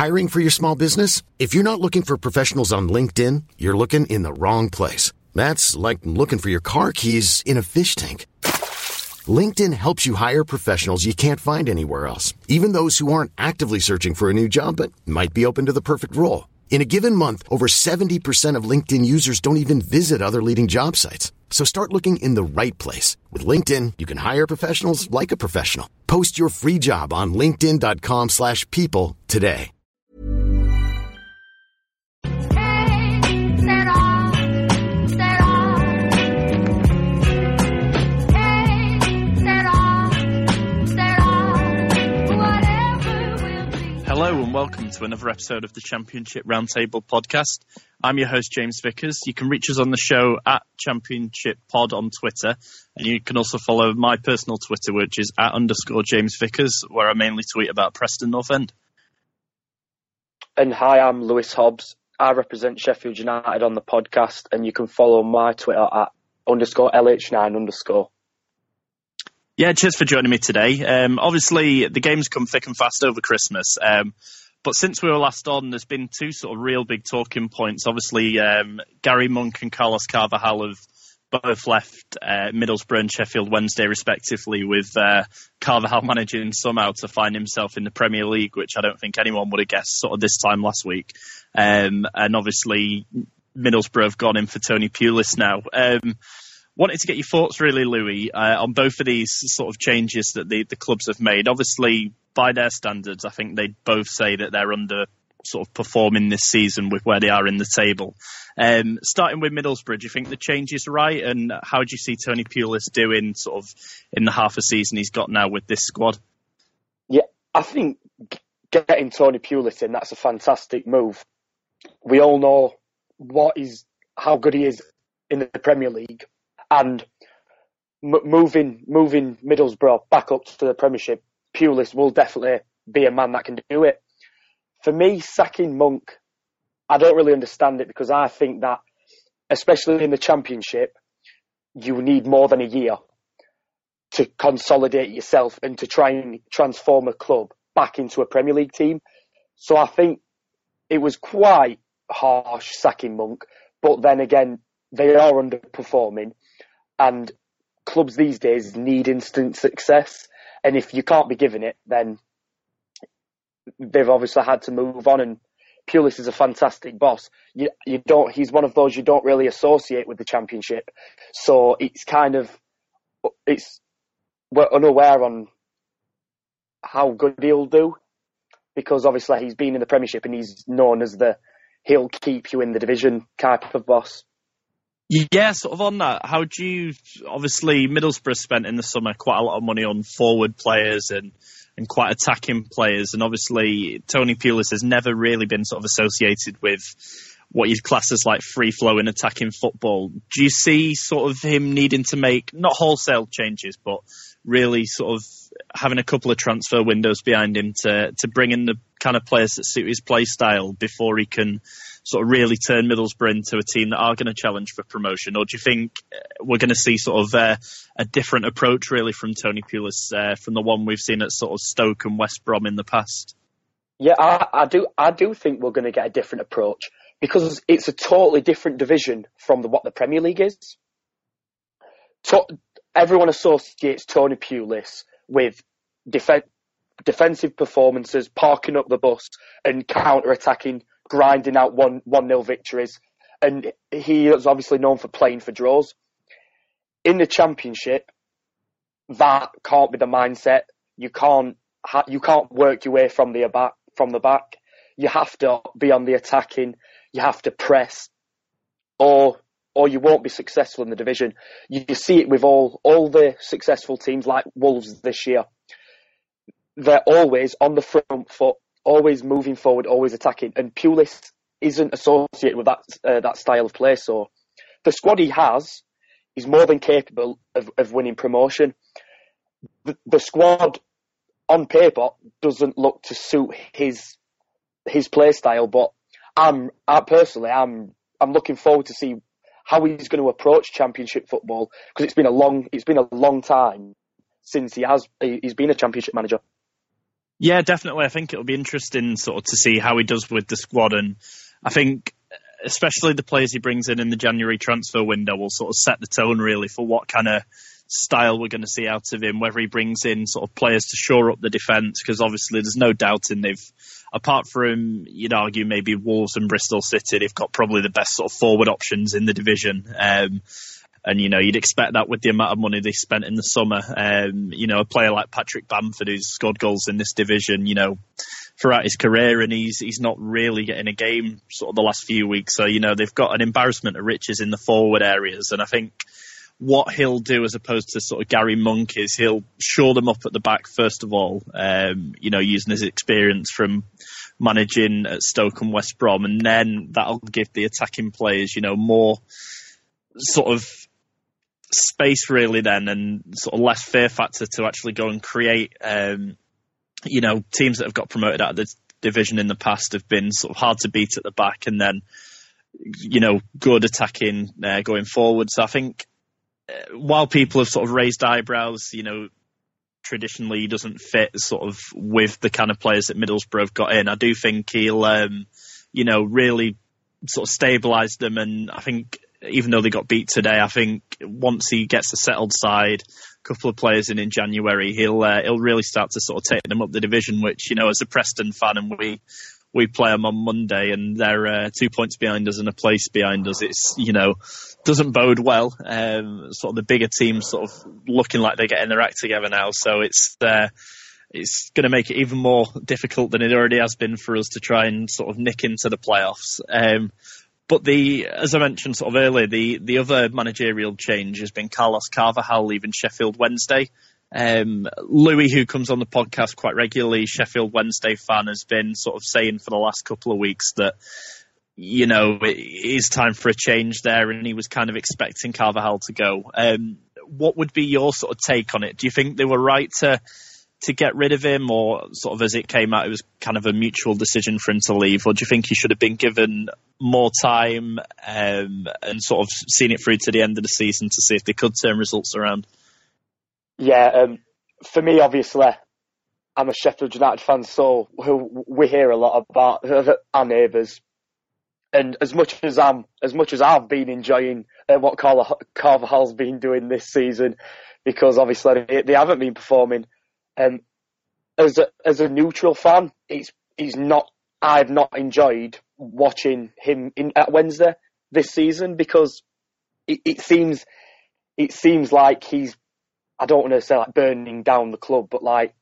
Hiring for your small business? If you're not looking for professionals on LinkedIn, you're looking in the wrong place. That's like looking for your car keys in a fish tank. LinkedIn helps you hire professionals you can't find anywhere else, even those who aren't actively searching for a new job but might be open to the perfect role. In a given month, over 70% of LinkedIn users don't even visit other leading job sites. So start looking in the right place. With LinkedIn, you can hire professionals like a professional. Post your free job on linkedin.com/people today. Hello and welcome to another episode of the Championship Roundtable podcast. I'm your host, James Vickers. You can reach us on the show at Championship Pod on Twitter, and you can also follow my personal Twitter, which is @_James Vickers, where I mainly tweet about Preston North End. And hi, I'm Lewis Hobbs. I represent Sheffield United on the podcast, and you can follow my Twitter at _LH9_. Yeah, cheers for joining me today. Obviously, the game's come thick and fast over Christmas. But since we were last on, there's been two sort of real big talking points. Obviously, Gary Monk and Carlos Carvalhal have both left Middlesbrough and Sheffield Wednesday, respectively, with Carvalhal managing somehow to find himself in the Premier League, which I don't think anyone would have guessed sort of this time last week. And obviously, Middlesbrough have gone in for Tony Pulis now. Wanted to get your thoughts, really, Louis, on both of these sort of changes that the clubs have made. Obviously, by their standards, I think they both say that they're under sort of performing this season with where they are in the table. Starting with Middlesbrough, do you think the change is right? And how do you see Tony Pulis doing sort of in the half a season he's got now with this squad? Yeah, I think getting Tony Pulis in, that's a fantastic move. We all know how good he is in the Premier League. And moving Middlesbrough back up to the Premiership, Pulis will definitely be a man that can do it. For me, sacking Monk, I don't really understand it, because I think that, especially in the Championship, you need more than a year to consolidate yourself and to try and transform a club back into a Premier League team. So I think it was quite harsh sacking Monk, but then again, they are underperforming. And clubs these days need instant success. And if you can't be given it, then they've obviously had to move on. And Pulis is a fantastic boss. He's one of those you don't really associate with the Championship. So we're unaware on how good he'll do, because obviously he's been in the Premiership and he's known as he'll keep you in the division type of boss. Yeah, sort of on that, obviously Middlesbrough spent in the summer quite a lot of money on forward players and quite attacking players, and obviously Tony Pulis has never really been sort of associated with what you'd class as like free-flowing attacking football. Do you see sort of him needing to make, not wholesale changes, but really sort of having a couple of transfer windows behind him to bring in the kind of players that suit his play style before he can sort of really turn Middlesbrough into a team that are going to challenge for promotion? Or do you think we're going to see sort of a different approach really from Tony Pulis from the one we've seen at sort of Stoke and West Brom in the past? Yeah, I do think we're going to get a different approach, because it's a totally different division from what the Premier League is. Everyone associates Tony Pulis with defensive performances, parking up the bus and counter-attacking, grinding out 1-0 victories. And he is obviously known for playing for draws. In the Championship, that can't be the mindset. You can't work your way from the back. You have to be on the attacking. You have to press, or you won't be successful in the division. You see it with all the successful teams like Wolves this year. They're always on the front foot, always moving forward, always attacking. And Pulis isn't associated with that style of play. So the squad he has is more than capable of winning promotion. The squad on paper doesn't look to suit his play style, but I'm looking forward to see how he's going to approach Championship football, because it's been a long time since he's been a Championship manager. Yeah, definitely. I think it'll be interesting sort of to see how he does with the squad, and I think especially the players he brings in the January transfer window will sort of set the tone really for what kind of style we're going to see out of him, whether he brings in sort of players to shore up the defence, because obviously there's no doubting apart from, you'd argue maybe Wolves and Bristol City, they've got probably the best sort of forward options in the division. And, you'd expect that with the amount of money they spent in the summer. A player like Patrick Bamford, who's scored goals in this division, throughout his career, and he's not really getting a game sort of the last few weeks. So, they've got an embarrassment of riches in the forward areas. And I think what he'll do as opposed to sort of Gary Monk is he'll shore them up at the back, first of all, using his experience from managing at Stoke and West Brom. And then that'll give the attacking players, more sort of space really then, and sort of less fear factor to actually go and create. Teams that have got promoted out of the division in the past have been sort of hard to beat at the back, and then good attacking going forward. So I think while people have sort of raised eyebrows, traditionally he doesn't fit sort of with the kind of players that Middlesbrough have got in, I do think he'll really sort of stabilise them. And I think even though they got beat today, I think once he gets a settled side, a couple of players in January, he'll really start to sort of take them up the division, which, as a Preston fan, and we play them on Monday and they're 2 points behind us and a place behind us, it's, doesn't bode well. Sort of the bigger teams sort of looking like they're getting their act together now. So it's going to make it even more difficult than it already has been for us to try and sort of nick into the playoffs. But as I mentioned sort of earlier, the other managerial change has been Carlos Carvajal leaving Sheffield Wednesday. Louis, who comes on the podcast quite regularly, Sheffield Wednesday fan, has been sort of saying for the last couple of weeks that, it is time for a change there, and he was kind of expecting Carvajal to go. What would be your sort of take on it? Do you think they were right to get rid of him, or sort of as it came out, it was kind of a mutual decision for him to leave? Or do you think he should have been given more time and sort of seen it through to the end of the season to see if they could turn results around? Yeah, for me, obviously, I'm a Sheffield United fan, so we hear a lot about our neighbours. And as much as I've been enjoying what Carvajal's been doing this season, because obviously they haven't been performing. As a neutral fan, I've not enjoyed watching him at Wednesday this season, because it seems like he's, I don't want to say like burning down the club, but like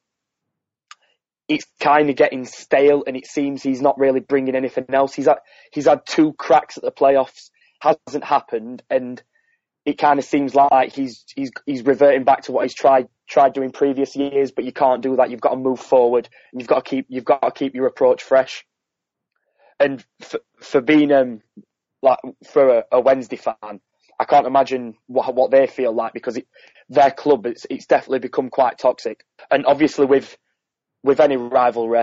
it's kind of getting stale, and it seems he's not really bringing anything else. He's had 2 cracks at the playoffs, hasn't happened, and it kind of seems like he's reverting back to what he's tried doing previous years. But you can't do that. You've got to move forward, and you've got to keep your approach fresh. And for being for a Wednesday fan, I can't imagine what they feel like, because their club it's definitely become quite toxic. And obviously with any rivalry,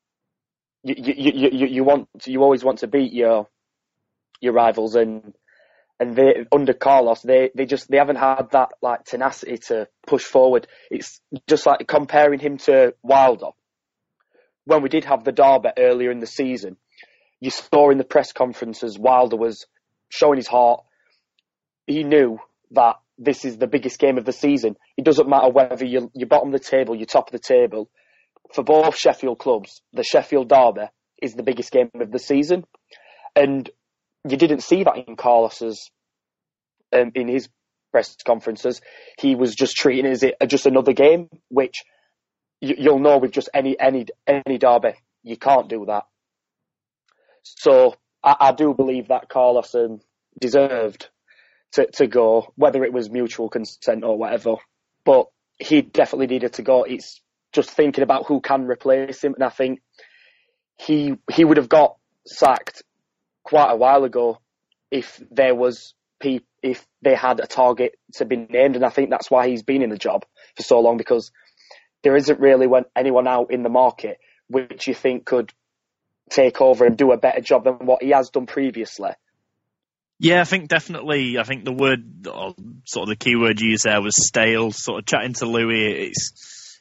you always want to beat your rivals, and they, under Carlos, they haven't had that like tenacity to push forward. It's just like comparing him to Wilder. When we did have the derby earlier in the season, you saw in the press conferences Wilder was showing his heart. He knew that this is the biggest game of the season. It doesn't matter whether you're bottom of the table, you're top of the table. For both Sheffield clubs, the Sheffield derby is the biggest game of the season. And you didn't see that in Carlos's, in his press conferences. He was just treating it as just another game, which you'll know with just any derby, you can't do that. So I do believe that Carlos deserved to go, whether it was mutual consent or whatever. But he definitely needed to go. It's just thinking about who can replace him, and I think he would have got sacked quite a while ago if they had a target to be named, and I think that's why he's been in the job for so long, because there isn't really anyone out in the market which you think could take over and do a better job than what he has done previously. Yeah, I think definitely. I think the word, or sort of the key word used there was stale. Sort of chatting to Louis,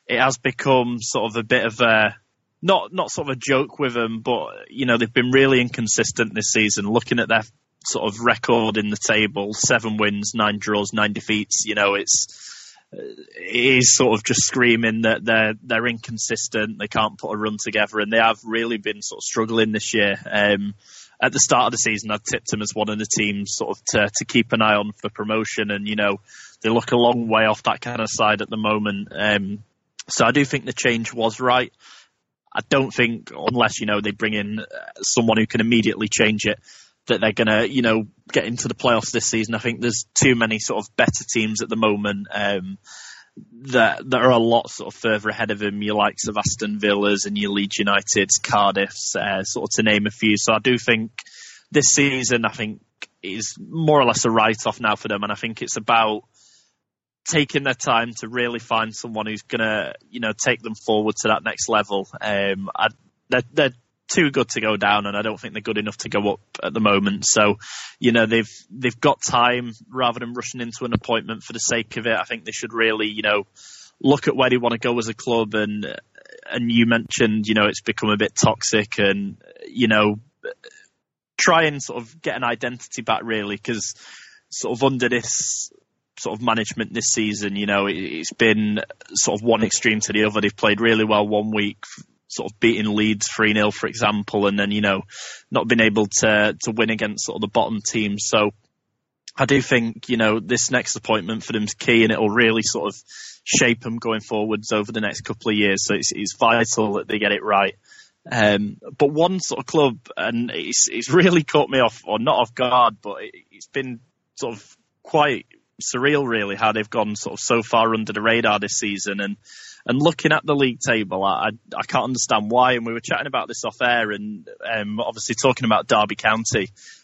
it has become sort of a bit of a not sort of a joke with them, but they've been really inconsistent this season. Looking at their sort of record in the table, 7 wins, 9 draws, 9 defeats. It is sort of just screaming that they're inconsistent. They can't put a run together, and they have really been sort of struggling this year. At the start of the season, I tipped them as one of the teams sort of to keep an eye on for promotion, and they look a long way off that kind of side at the moment. So I do think the change was right. I don't think, unless they bring in someone who can immediately change it, that they're going to, get into the playoffs this season. I think there's too many sort of better teams at the moment that are a lot sort of further ahead of them. Your likes of Aston Villas and your Leeds Uniteds, Cardiffs, sort of to name a few. So I do think this season, I think, is more or less a write-off now for them. And I think it's about taking their time to really find someone who's going to, take them forward to that next level. They're too good to go down, and I don't think they're good enough to go up at the moment. So, they've got time rather than rushing into an appointment for the sake of it. I think they should really, look at where they want to go as a club. And you mentioned, it's become a bit toxic, and try and sort of get an identity back, really, because sort of under this sort of management this season, it's been sort of one extreme to the other. They've played really well one week, sort of beating Leeds 3-0, for example, and then, not been able to win against sort of the bottom teams. So I do think, this next appointment for them is key, and it'll really sort of shape them going forwards over the next couple of years. So it's vital that they get it right. But one sort of club, and it's really caught me off, or not off guard, but it's been sort of quite surreal, really, how they've gone sort of so far under the radar this season. And looking at the league table, I can't understand why. And we were chatting about this off air, and obviously talking about Derby County.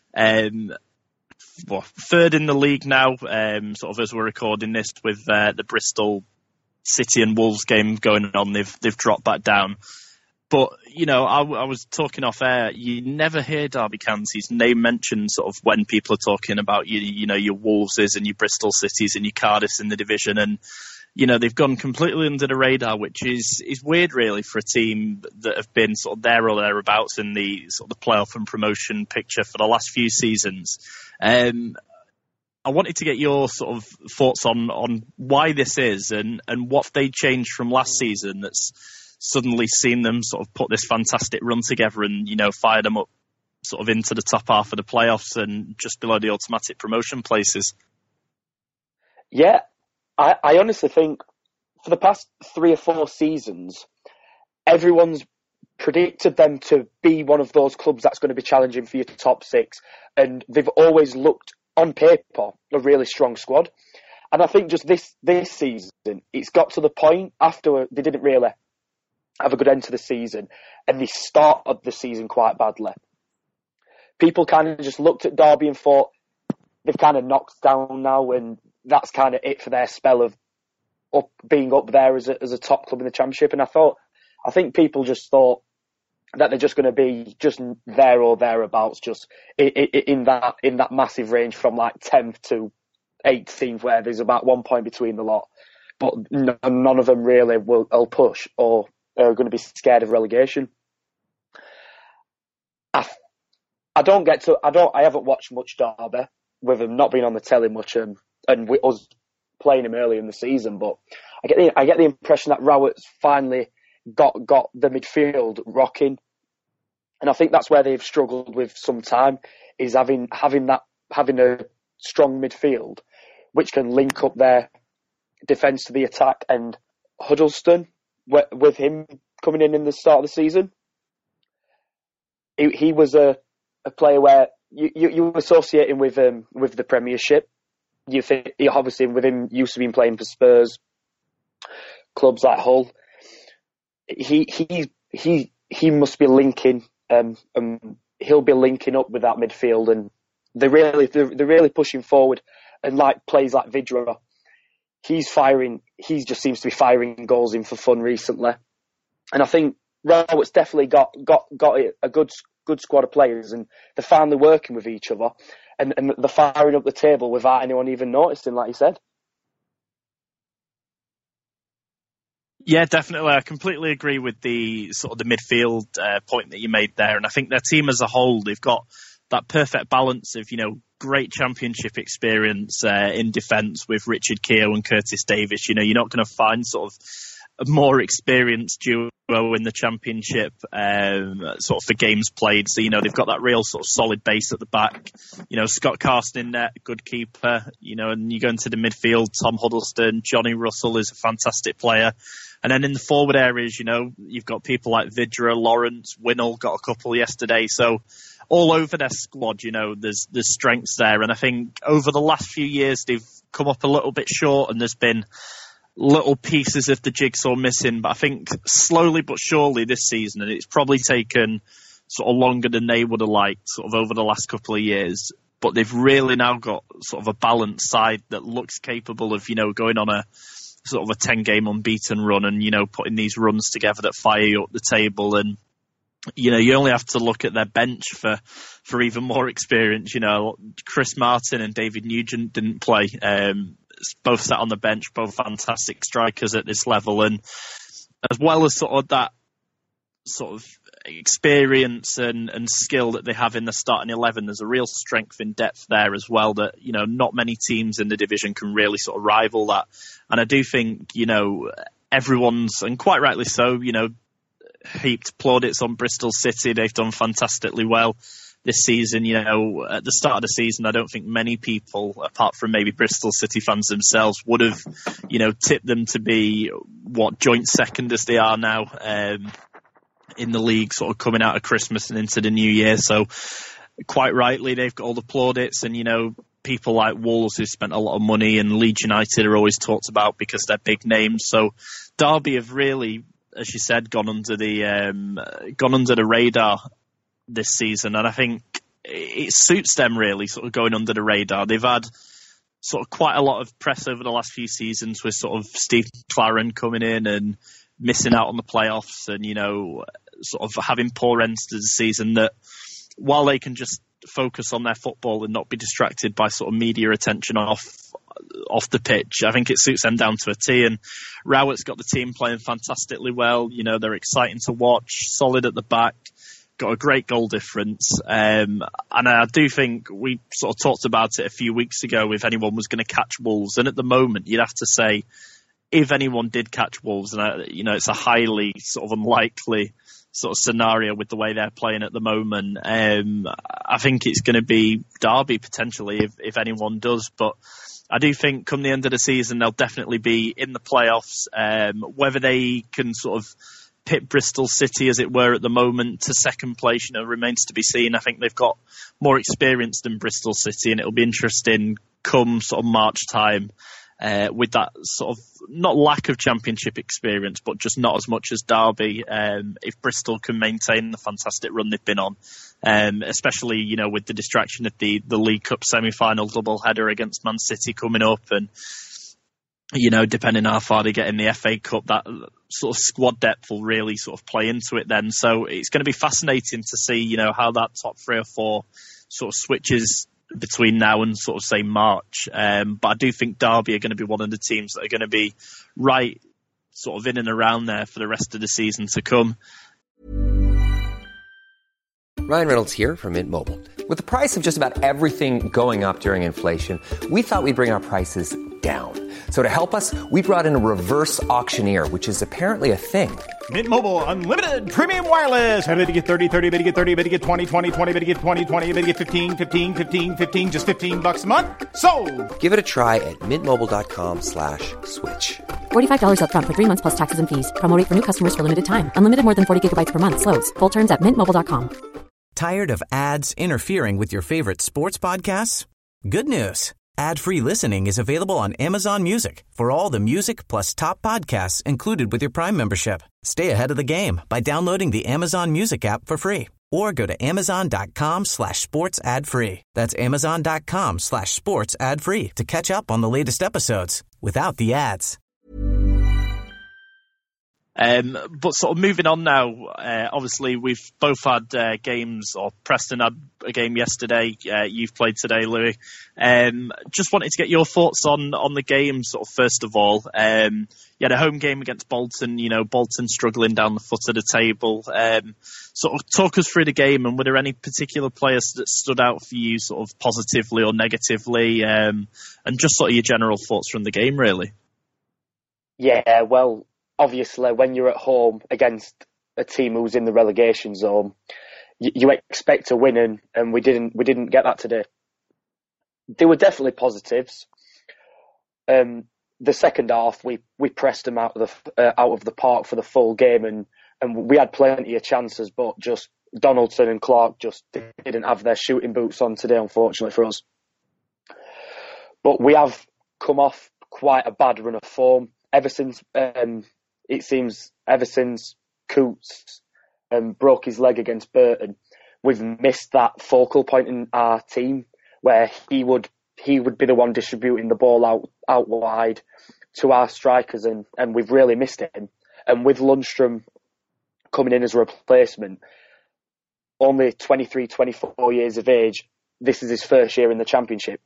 Third in the league now, sort of as we're recording this, with the Bristol City and Wolves game going on. They've dropped back down. But, I was talking off air, you never hear Derby County's name mentioned sort of when people are talking about, your Wolveses and your Bristol Cities and your Cardiffs in the division. And, they've gone completely under the radar, which is weird, really, for a team that have been sort of there or thereabouts in the sort of the playoff and promotion picture for the last few seasons. I wanted to get your sort of thoughts on why this is, and what they changed from last season that's suddenly seen them sort of put this fantastic run together and, fire them up sort of into the top half of the playoffs and just below the automatic promotion places. Yeah, I honestly think for the past 3 or 4 seasons, everyone's predicted them to be one of those clubs that's going to be challenging for your top 6. And they've always looked, on paper, a really strong squad. And I think just this season, it's got to the point after they didn't really have a good end to the season, and they started the season quite badly. People kind of just looked at Derby and thought they've kind of knocked down now, and that's kind of it for their spell of being up there as a top club in the Championship. And I think people just thought that they're just going to be just there or thereabouts, just in that massive range from like 10th to 18th, where there's about 1 point between the lot. But none of them really will push or are going to be scared of relegation. I haven't watched much Derby, with him not being on the telly much, and with us playing him early in the season. But I get the impression that Rowett's finally got the midfield rocking, and I think that's where they've struggled with some time, is having a strong midfield which can link up their defence to the attack. And Huddleston, with him coming in the start of the season, he was a player where you associate him with the Premiership. You think, obviously, with him used to be playing for Spurs, clubs like Hull. He must be linking. He'll be linking up with that midfield, and they're really pushing forward. And like plays like Vidra, he just seems to be firing goals in for fun recently. And I think Rowett's definitely got a good squad of players, and they're finally working with each other, and they're firing up the table without anyone even noticing, like you said. Yeah, definitely. I completely agree with the sort of the midfield point that you made there. And I think their team as a whole, they've got that perfect balance of, great championship experience in defence with Richard Keogh and Curtis Davis. You're not going to find sort of a more experienced duo in the championship sort of for games played. So, they've got that real sort of solid base at the back. Scott Carson in net, good keeper, and you go into the midfield, Tom Huddleston, Johnny Russell is a fantastic player. And then in the forward areas, you've got people like Vidra, Lawrence, Winnall, got a couple yesterday. So all over their squad, there's strengths there. And I think over the last few years, they've come up a little bit short and there's been little pieces of the jigsaw missing. But I think slowly but surely this season, and it's probably taken sort of longer than they would have liked sort of over the last couple of years, but they've really now got sort of a balanced side that looks capable of, going on a sort of a 10-game unbeaten run and, putting these runs together that fire you up the table. And, you only have to look at their bench for even more experience. Chris Martin and David Nugent didn't play. Both sat on the bench, both fantastic strikers at this level. And as well as sort of that sort of experience and skill that they have in the starting 11, there's a real strength in depth there as well that, not many teams in the division can really sort of rival that. And I do think, everyone's, and quite rightly so, heaped plaudits on Bristol City. They've done fantastically well this season. At the start of the season, I don't think many people, apart from maybe Bristol City fans themselves, would have, tipped them to be what joint second as they are now in the league, sort of coming out of Christmas and into the new year. So quite rightly, they've got all the plaudits, and people like Wolves who spent a lot of money and Leeds United are always talked about because they're big names. So Derby have really, as you said, gone under the radar this season, and I think it suits them really, sort of going under the radar. They've had sort of quite a lot of press over the last few seasons with sort of Steve McLaren coming in and missing out on the playoffs and, sort of having poor ends to the season, that while they can just focus on their football and not be distracted by sort of media attention off the pitch, I think it suits them down to a T. And Rowett's got the team playing fantastically well. They're exciting to watch, solid at the back, got a great goal difference. And I do think we sort of talked about it a few weeks ago if anyone was going to catch Wolves. And at the moment, you'd have to say, if anyone did catch Wolves, and it's a highly sort of unlikely sort of scenario with the way they're playing at the moment, I think it's going to be Derby potentially if anyone does. But I do think come the end of the season, they'll definitely be in the playoffs. Whether they can sort of pit Bristol City, as it were, at the moment to second place, remains to be seen. I think they've got more experience than Bristol City, and it'll be interesting come sort of March time with that sort of not lack of championship experience, but just not as much as Derby. If Bristol can maintain the fantastic run they've been on, especially with the distraction of the League Cup semi-final double-header against Man City coming up, and depending how far they get in the FA Cup, that sort of squad depth will really sort of play into it then. So it's going to be fascinating to see, how that top 3 or 4 sort of switches between now and sort of say March. But I do think Derby are going to be one of the teams that are going to be right sort of in and around there for the rest of the season to come. Ryan Reynolds here from Mint Mobile. With the price of just about everything going up during inflation, we thought we'd bring our prices down. So to help us, we brought in a reverse auctioneer, which is apparently a thing. Mint Mobile Unlimited Premium Wireless. How to get 30, 30, bit to get 30, bit to get 20, 20, 20, bit to get 20, 20, bit to get 15, 15, 15, 15, just $15 a month? Sold! Give it a try at mintmobile.com/switch. $45 up front for 3 months plus taxes and fees. Promo rate for new customers for limited time. Unlimited more than 40 gigabytes per month. Slows full terms at mintmobile.com. Tired of ads interfering with your favorite sports podcasts? Good news. Ad-free listening is available on Amazon Music for all the music plus top podcasts included with your Prime membership. Stay ahead of the game by downloading the Amazon Music app for free or go to amazon.com/sports ad free. That's amazon.com/sports ad free to catch up on the latest episodes without the ads. But sort of moving on now, obviously we've both had games, or Preston had a game yesterday, you've played today, Louis. Just wanted to get your thoughts on the game, sort of first of all. You had a home game against Bolton, Bolton struggling down the foot of the table. Sort of talk us through the game, and were there any particular players that stood out for you sort of positively or negatively, and just sort of your general thoughts from the game, really? Yeah, well, obviously, when you're at home against a team who's in the relegation zone, you expect to win, and we didn't get that today. There were definitely positives. The second half, we pressed them out of the park for the full game, and we had plenty of chances, but just Donaldson and Clark just didn't have their shooting boots on today, unfortunately for us. But we have come off quite a bad run of form ever since. It seems ever since Coots broke his leg against Burton, we've missed that focal point in our team where he would be the one distributing the ball out wide to our strikers, and we've really missed him. And with Lundstrom coming in as a replacement, only 23, 24 years of age, this is his first year in the Championship.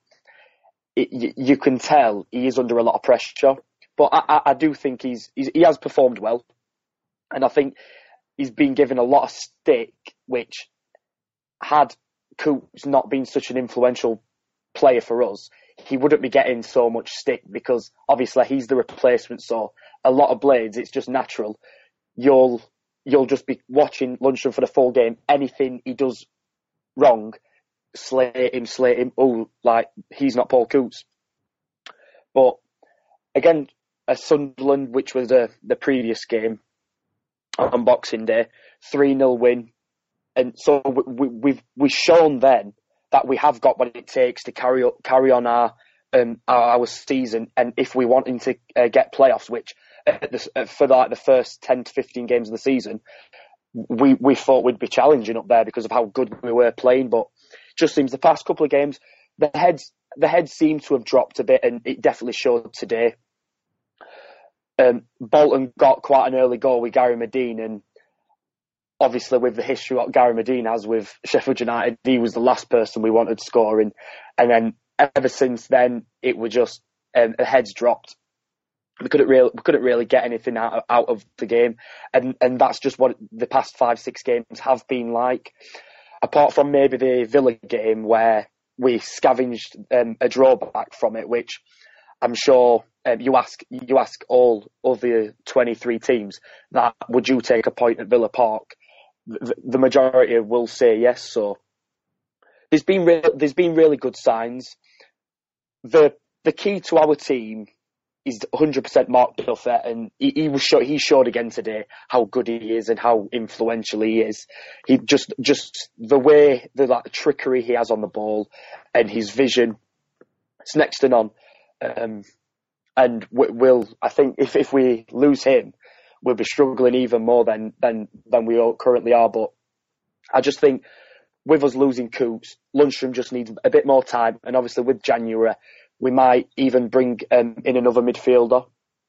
You can tell he is under a lot of pressure. But I do think he has performed well, and I think he's been given a lot of stick, which had Coots not been such an influential player for us, he wouldn't be getting so much stick, because obviously he's the replacement. So a lot of blades, it's just natural. You'll just be watching Lundstrom for the full game. Anything he does wrong, slate him. Oh, like he's not Paul Coots. But again, a Sunderland, which was the previous game on Boxing Day, 3-0 win, and so we've shown then that we have got what it takes to carry on our season, and if we wanting to get playoffs, which for like the first 10 to 15 games of the season, we thought we'd be challenging up there because of how good we were playing. But just seems the past couple of games, the heads seem to have dropped a bit, and it definitely showed today. Bolton got quite an early goal with Gary Medine, and obviously with the history what Gary Medine has with Sheffield United, he was the last person we wanted scoring, and then ever since then it was just the heads dropped. We couldn't really get anything out of the game, and that's just what the past 5-6 games have been like. Apart from maybe the Villa game where we scavenged a drawback from it, which I'm sure you ask all other 23 teams that would you take a point at Villa Park, the majority will say yes. So there's been really good signs. The key to our team is 100% Mark Duffy, and he showed again today how good he is and how influential he is. He just the way the trickery he has on the ball and his vision, it's next to none. And I think if we lose him, we'll be struggling even more than we currently are. But I just think with us losing Coots, Lundstrom just needs a bit more time, and obviously with January, we might even bring in another midfielder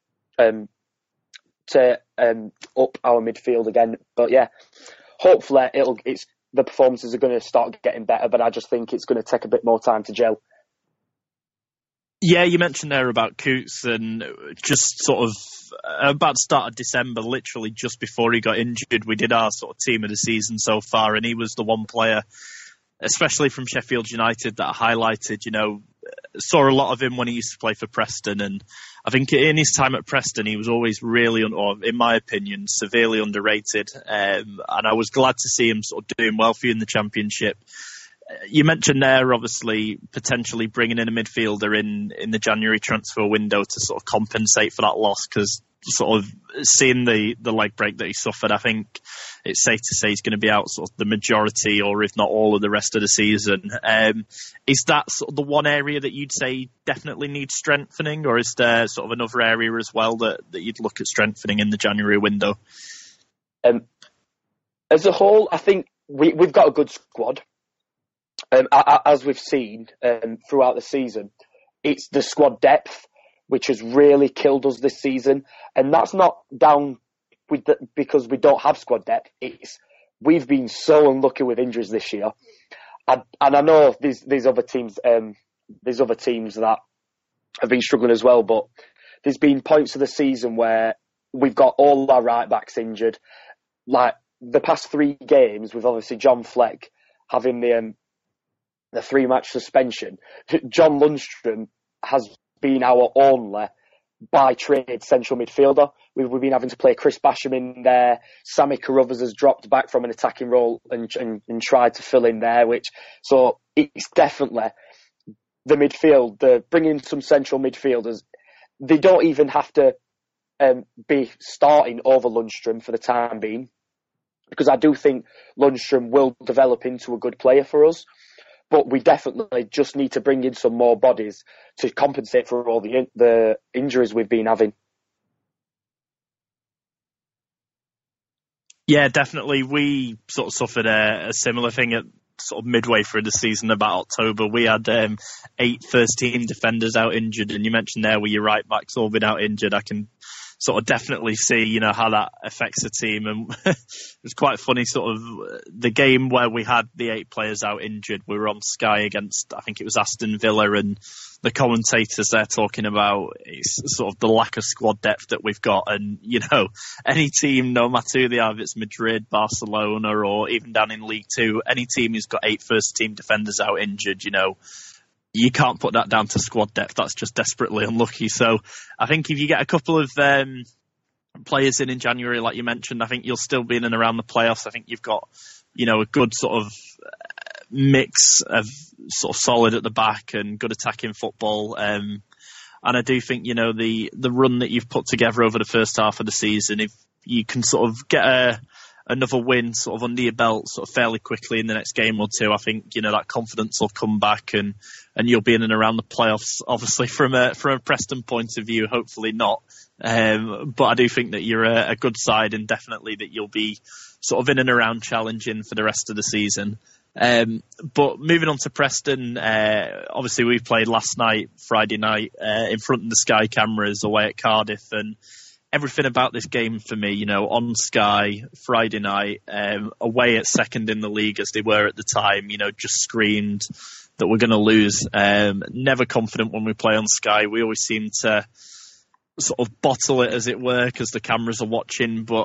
to up our midfield again. But yeah, hopefully the performances are going to start getting better, but I just think it's going to take a bit more time to gel. Yeah, you mentioned there about Coots, and just sort of about the start of December, literally just before he got injured, we did our sort of team of the season so far, and he was the one player, especially from Sheffield United, that I highlighted. Saw a lot of him when he used to play for Preston, and I think in his time at Preston, he was always really, or in my opinion, severely underrated, and I was glad to see him sort of doing well for you in the Championship. You mentioned there, obviously, potentially bringing in a midfielder in the January transfer window to sort of compensate for that loss, because sort of seeing the leg break that he suffered, I think it's safe to say he's going to be out sort of the majority, or if not all, of the rest of the season. Is that sort of the one area that you'd say definitely needs strengthening, or is there sort of another area as well that you'd look at strengthening in the January window? As a whole, I think we've got a good squad. As we've seen throughout the season, it's the squad depth which has really killed us this season, and that's not down because we don't have squad depth. We've been so unlucky with injuries this year, and I know there's other teams that have been struggling as well. But there's been points of the season where we've got all our right backs injured. Like the past 3 games, with obviously John Fleck having the 3-match suspension. John Lundstrom has been our only by trade central midfielder. We've been having to play Chris Basham in there. Sammy Carruthers has dropped back from an attacking role and tried to fill in there. So it's definitely the midfield. Bringing some central midfielders. They don't even have to be starting over Lundstrom for the time being, because I do think Lundstrom will develop into a good player for us. But we definitely just need to bring in some more bodies to compensate for all the injuries we've been having. Yeah, definitely. We sort of suffered a similar thing at sort of midway through the season, about October. We had 8 first-team defenders out injured, and you mentioned there where your right backs all been out injured. I can sort of definitely see, how that affects the team. And it was quite funny, sort of the game where we had the 8 players out injured. We were on Sky against, I think it was Aston Villa, and the commentators there talking about sort of the lack of squad depth that we've got. And, any team, no matter who they are, if it's Madrid, Barcelona, or even down in League Two, any team who's got 8 first-team defenders out injured, you can't put that down to squad depth. That's just desperately unlucky. So I think if you get a couple of players in January, like you mentioned, I think you'll still be in and around the playoffs. I think you've got, a good sort of mix of sort of solid at the back and good attacking football. And I do think, the run that you've put together over the first half of the season, if you can sort of get another win sort of under your belt sort of fairly quickly in the next game or two, I think, that confidence will come back and you'll be in and around the playoffs, obviously from a Preston point of view, hopefully not. But I do think that you're a good side, and definitely that you'll be sort of in and around challenging for the rest of the season. But moving on to Preston, obviously we played last night, Friday night, in front of the Sky cameras away at Cardiff, and everything about this game for me, on Sky, Friday night, away at second in the league as they were at the time, just screamed that we're going to lose. Never confident when we play on Sky. We always seem to sort of bottle it, as it were, because the cameras are watching. But,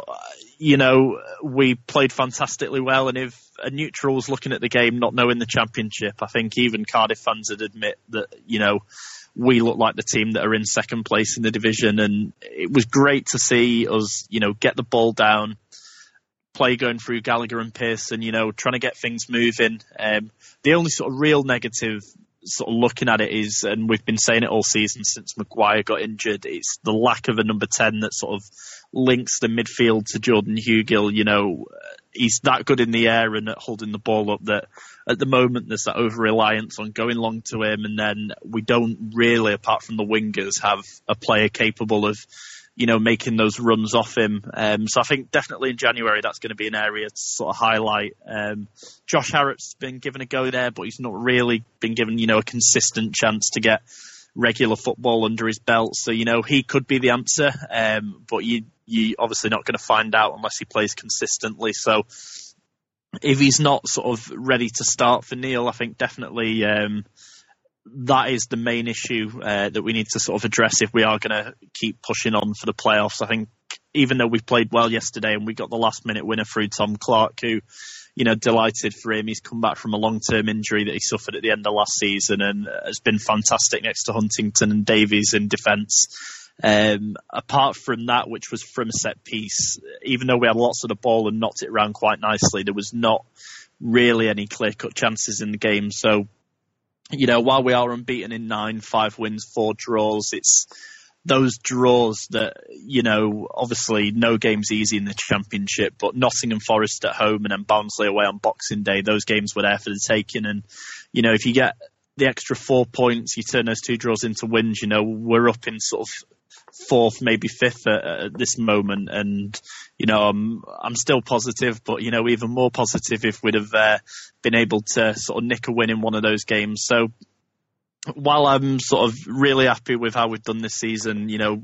we played fantastically well. And if a neutral was looking at the game, not knowing the Championship, I think even Cardiff fans would admit that, we look like the team that are in second place in the division. And it was great to see us, get the ball down, play going through Gallagher and Pearson, trying to get things moving. The only sort of real negative sort of looking at it is, and we've been saying it all season since Maguire got injured, it's the lack of a number 10 that sort of links the midfield to Jordan Hugill. He's that good in the air and at holding the ball up that at the moment there's that over-reliance on going long to him, and then we don't really, apart from the wingers, have a player capable of making those runs off him. So I think definitely in January that's going to be an area to sort of highlight. Josh Harrop's been given a go there, but he's not really been given, a consistent chance to get regular football under his belt. So, he could be the answer, but you obviously not going to find out unless he plays consistently. So if he's not sort of ready to start for Neil, I think definitely that is the main issue that we need to sort of address if we are going to keep pushing on for the playoffs. I think even though we played well yesterday and we got the last minute winner through Tom Clark, who, delighted for him. He's come back from a long-term injury that he suffered at the end of last season and has been fantastic next to Huntington and Davies in defence. Apart from that, which was from a set piece, even though we had lots of the ball and knocked it around quite nicely, there was not really any clear-cut chances in the game. So, while we are unbeaten in 9, 5 wins, 4 draws, it's those draws that, obviously no game's easy in the Championship, but Nottingham Forest at home and then Barnsley away on Boxing Day, those games were there for the taking. And, if you get the extra 4 points, you turn those 2 draws into wins, we're up in sort of 4th, maybe 5th at this moment. And, I'm still positive, but, even more positive if we'd have been able to sort of nick a win in one of those games. So while I'm sort of really happy with how we've done this season,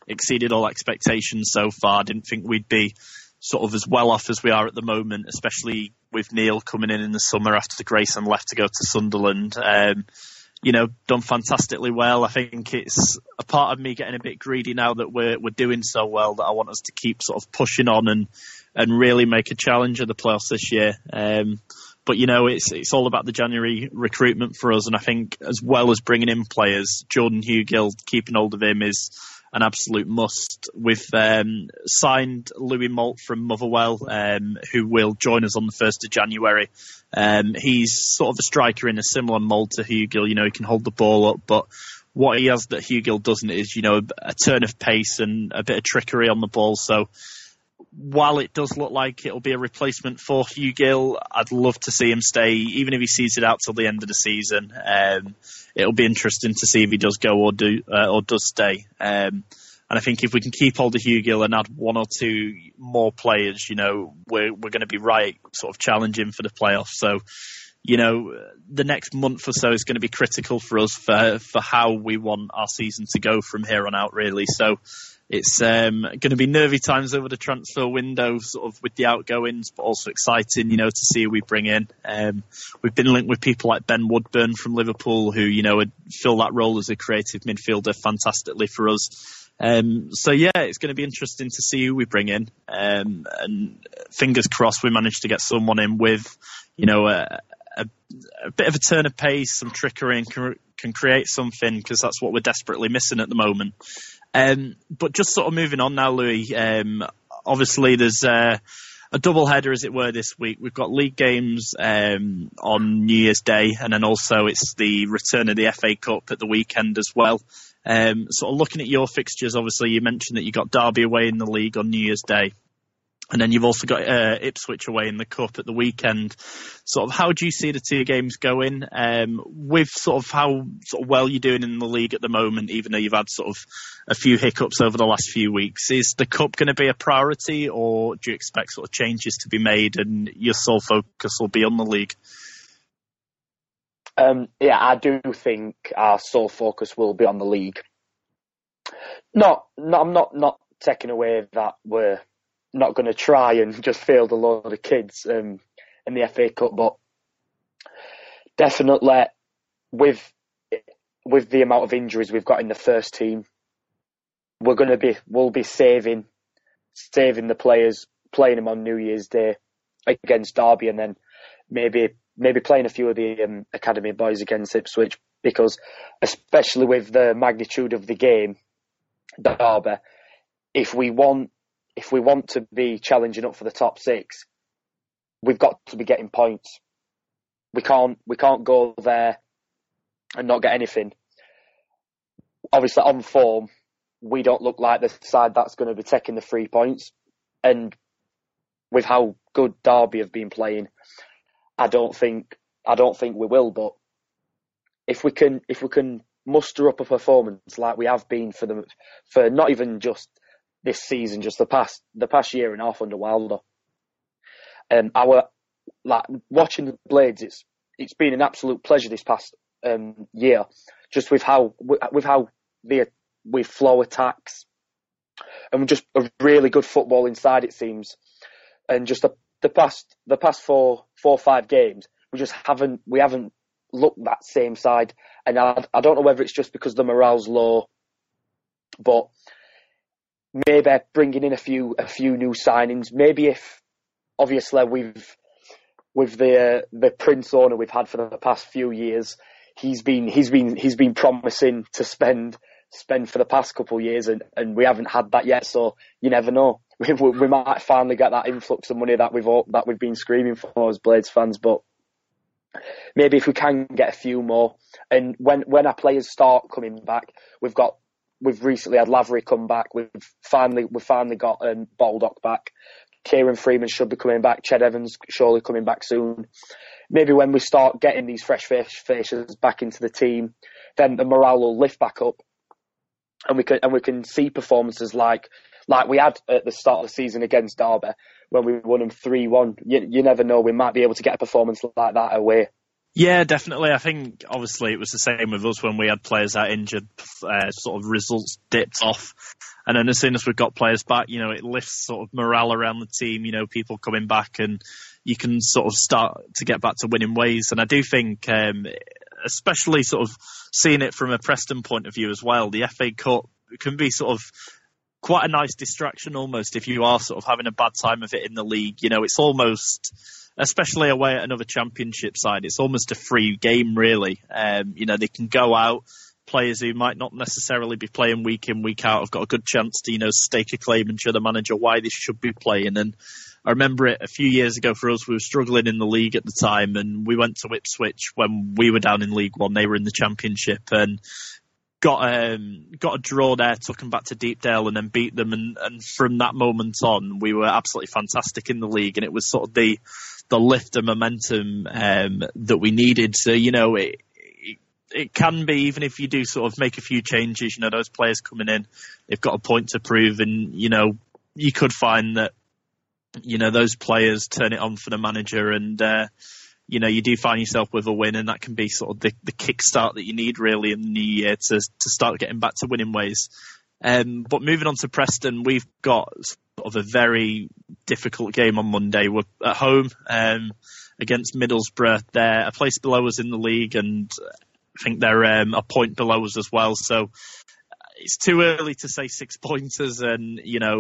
exceeded all expectations so far. I didn't think we'd be sort of as well off as we are at the moment, especially with Neil coming in the summer after Grayson left to go to Sunderland. Done fantastically well. I think it's a part of me getting a bit greedy now that we're doing so well that I want us to keep sort of pushing on and really make a challenge of the playoffs this year. But it's all about the January recruitment for us, and I think as well as bringing in players, Jordan Hugill, keeping hold of him is an absolute must. We've signed Louis Moult from Motherwell, who will join us on the 1st of January. He's sort of a striker in a similar mould to Hugill. He can hold the ball up, but what he has that Hugill doesn't is, a turn of pace and a bit of trickery on the ball. So while it does look like it'll be a replacement for Hugill, I'd love to see him stay, even if he sees it out till the end of the season. It'll be interesting to see if he does go or does stay. And I think if we can keep hold of Hugill and add one or two more players, we're going to be right sort of challenging for the playoffs. So, the next month or so is going to be critical for us for how we want our season to go from here on out, really. So it's going to be nervy times over the transfer window, sort of with the outgoings, but also exciting, to see who we bring in. We've been linked with people like Ben Woodburn from Liverpool, who, would fill that role as a creative midfielder fantastically for us. It's going to be interesting to see who we bring in. And fingers crossed we manage to get someone in with, a bit of a turn of pace, some trickery, and can create something, because that's what we're desperately missing at the moment. But just sort of moving on now, Louis, obviously there's a double header, as it were, this week. We've got league games on New Year's Day, and then also it's the return of the FA Cup at the weekend as well. Sort of looking at your fixtures, obviously you mentioned that you got Derby away in the league on New Year's Day. And then you've also got Ipswich away in the Cup at the weekend. Sort of how do you see the two games going? With sort of how sort of well you're doing in the league at the moment, even though you've had sort of a few hiccups over the last few weeks, is the Cup going to be a priority, or do you expect sort of changes to be made and your sole focus will be on the league? I do think our sole focus will be on the league. I'm not taking away that we're not going to try and just field a load of kids in the FA Cup, but definitely with the amount of injuries we've got in the first team, we'll be saving the players, playing them on New Year's Day against Derby, and then maybe playing a few of the academy boys against Ipswich, because especially with the magnitude of the game, Derby, if we want to be challenging up for the top six, we've got to be getting points. We can't go there and not get anything. Obviously, on form, we don't look like the side that's going to be taking the 3 points. And with how good Derby have been playing, I don't think we will. But if we can muster up a performance like we have been for not even just this season, just the past year and a half under Wilder. Watching the Blades, it's been an absolute pleasure this past year, just with how we flow attacks, and just a really good football inside, it seems. And just the past 4 or 5 games, we haven't looked that same side. And I don't know whether it's just because the morale's low, but maybe bringing in a few new signings. Maybe if, obviously, with the Prince owner we've had for the past few years, he's been promising to spend for the past couple of years, and we haven't had that yet. So you never know. We might finally get that influx of money that we've been screaming for as Blades fans. But maybe if we can get a few more, and when our players start coming back, we've recently had Lavery come back. We've finally got Baldock back. Kieran Freeman should be coming back. Ched Evans surely coming back soon. Maybe when we start getting these fresh faces back into the team, then the morale will lift back up, and we can see performances like we had at the start of the season against Derby when we won them 3-1. You never know, we might be able to get a performance like that away. Yeah, definitely. I think, obviously, it was the same with us when we had players out injured, sort of results dipped off. And then as soon as we've got players back, it lifts sort of morale around the team, people coming back, and you can sort of start to get back to winning ways. And I do think, especially sort of seeing it from a Preston point of view as well, the FA Cup can be sort of quite a nice distraction almost if you are sort of having a bad time of it in the league. It's almost, especially away at another championship side, it's almost a free game really. They can go out, players who might not necessarily be playing week in, week out have got a good chance to, stake a claim and show the manager why they should be playing. And I remember it a few years ago for us, we were struggling in the league at the time, and we went to Ipswich when we were down in League One, they were in the Championship, and got a draw there, took them back to Deepdale and then beat them. And from that moment on, we were absolutely fantastic in the league, and it was sort of the lift of momentum that we needed. So, it can be, even if you do sort of make a few changes, those players coming in, they've got a point to prove, and, you could find that, those players turn it on for the manager, and, you do find yourself with a win, and that can be sort of the kickstart that you need really in the new year to start getting back to winning ways. But moving on to Preston, we've got sort of a very difficult game on Monday. We're at home against Middlesbrough. They're a place below us in the league, and I think they're a point below us as well. So it's too early to say 6 pointers, and,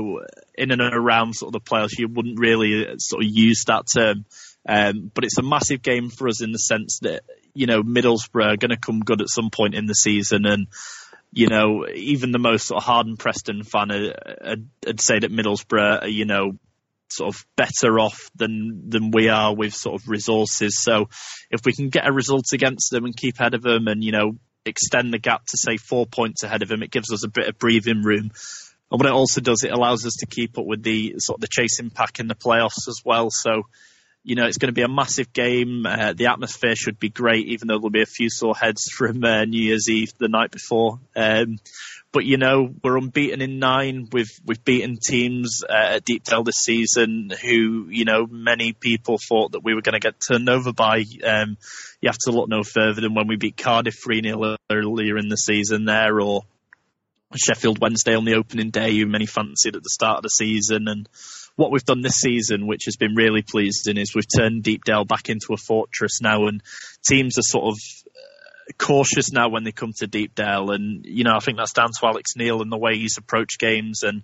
in and around sort of the playoffs, you wouldn't really sort of use that term. But it's a massive game for us in the sense that, Middlesbrough are going to come good at some point in the season. And, even the most sort of hardened Preston fan would say that Middlesbrough are, sort of better off than we are with sort of resources. So if we can get a result against them and keep ahead of them and, extend the gap to say 4 points ahead of them, it gives us a bit of breathing room. And what it also does, it allows us to keep up with the sort of the chasing pack in the playoffs as well. So, it's going to be a massive game. The atmosphere should be great, even though there'll be a few sore heads from New Year's Eve the night before. But, we're unbeaten in 9. We've beaten teams at Deepdale this season who, many people thought that we were going to get turned over by. You have to look no further than when we beat Cardiff 3-0 earlier in the season there, or Sheffield Wednesday on the opening day, who many fancied at the start of the season. And what we've done this season, which has been really pleasing, is we've turned Deepdale back into a fortress now, and teams are sort of cautious now when they come to Deepdale. And, I think that's down to Alex Neil and the way he's approached games. And,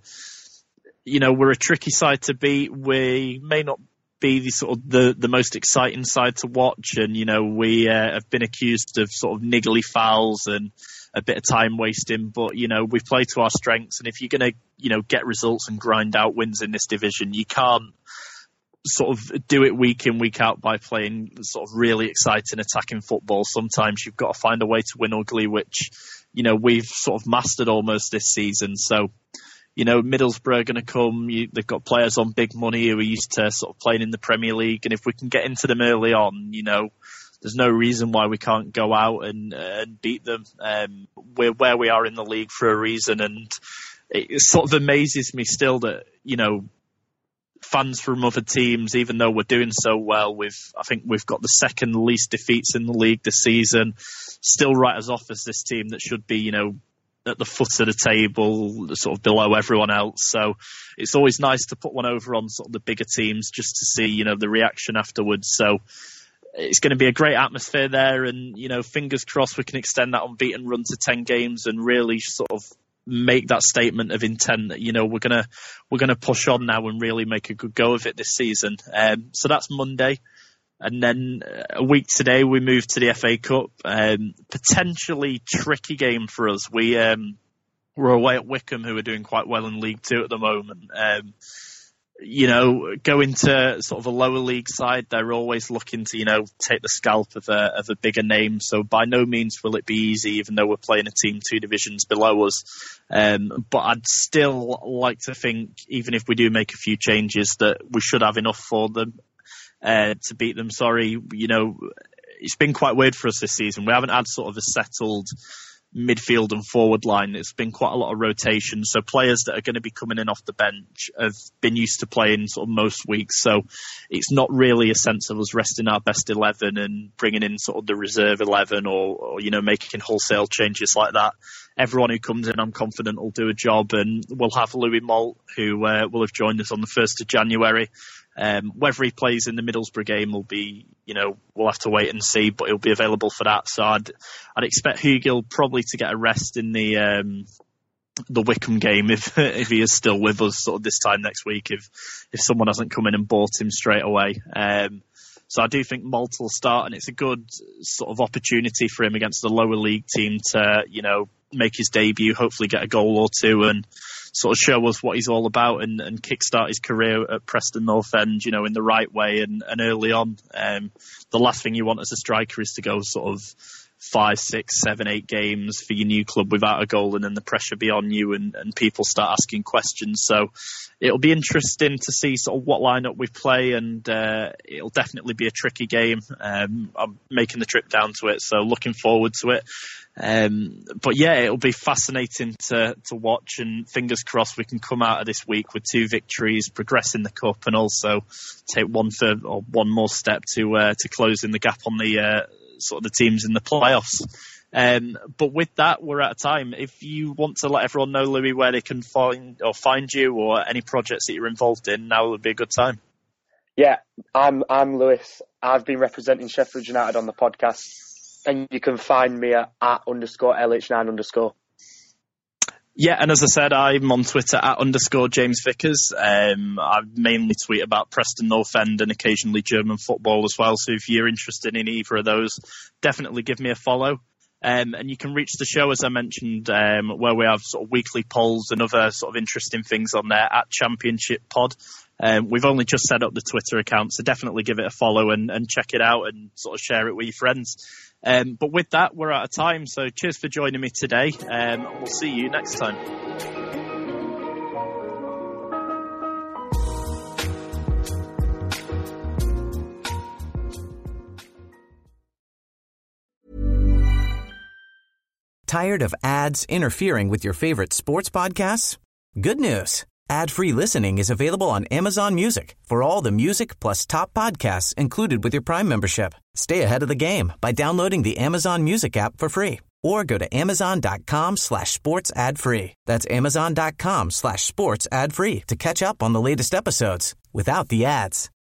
we're a tricky side to beat. We may not be the sort of the most exciting side to watch. And, we have been accused of sort of niggly fouls and a bit of time wasting, but, we've played to our strengths. And if you're going to, get results and grind out wins in this division, you can't sort of do it week in, week out by playing sort of really exciting attacking football. Sometimes you've got to find a way to win ugly, which, we've sort of mastered almost this season. So, Middlesbrough are going to come. They've got players on big money who are used to sort of playing in the Premier League. And if we can get into them early on, there's no reason why we can't go out and beat them. We're where we are in the league for a reason. And it sort of amazes me still that, fans from other teams, even though we're doing so well, I think we've got the second least defeats in the league this season, still write us off as this team that should be, at the foot of the table, sort of below everyone else. So it's always nice to put one over on sort of the bigger teams just to see, the reaction afterwards. So it's going to be a great atmosphere there, and, fingers crossed we can extend that unbeaten run to 10 games and really sort of make that statement of intent that, we're gonna push on now and really make a good go of it this season. So that's Monday. And then a week today, we move to the FA Cup. Potentially tricky game for us. We're away at Wycombe, who are doing quite well in League Two at the moment. Going to sort of a lower league side, they're always looking to, take the scalp of a bigger name. So by no means will it be easy, even though we're playing a team 2 divisions below us. But I'd still like to think, even if we do make a few changes, that we should have enough for them to beat them. Sorry, it's been quite weird for us this season. We haven't had sort of a settled midfield and forward line. It's been quite a lot of rotation. So players that are going to be coming in off the bench have been used to playing sort of most weeks. So it's not really a sense of us resting our best 11 and bringing in sort of the reserve 11 or making wholesale changes like that. Everyone who comes in, I'm confident, will do a job, and we'll have Louis Moult, who will have joined us on the 1st of January. Whether he plays in the Middlesbrough game will be, we'll have to wait and see, but he'll be available for that. So I'd expect Hugill probably to get a rest in the Wycombe game if he is still with us sort of this time next week, if someone hasn't come in and bought him straight away. So I do think Moult will start, and it's a good sort of opportunity for him against the lower league team to, make his debut, hopefully get a goal or two and sort of show us what he's all about and kickstart his career at Preston North End, in the right way and early on. The last thing you want as a striker is to go sort of 5, 6, 7, 8 games for your new club without a goal, and then the pressure be on you and people start asking questions. So it'll be interesting to see sort of what lineup we play, and it'll definitely be a tricky game. I'm making the trip down to it, so looking forward to it. But yeah, it'll be fascinating to watch, and fingers crossed we can come out of this week with 2 victories, progress in the cup, and also take one more step to closing the gap on the sort of the teams in the playoffs. But with that, we're out of time. If you want to let everyone know, Louis, where they can find you or any projects that you're involved in, now would be a good time. Yeah, I'm Lewis. I've been representing Sheffield United on the podcast, and you can find me at @_LH9_. Yeah, and as I said, I'm on Twitter at _James Vickers. I mainly tweet about Preston North End and occasionally German football as well. So if you're interested in either of those, definitely give me a follow. And you can reach the show, as I mentioned, where we have sort of weekly polls and other sort of interesting things on there at Championship Pod. We've only just set up the Twitter account, so definitely give it a follow and check it out and sort of share it with your friends. But with that, we're out of time. So cheers for joining me today. We'll see you next time. Tired of ads interfering with your favorite sports podcasts? Good news. Ad-free listening is available on Amazon Music for all the music plus top podcasts included with your Prime membership. Stay ahead of the game by downloading the Amazon Music app for free or go to amazon.com/sports ad free. That's amazon.com/sports ad free to catch up on the latest episodes without the ads.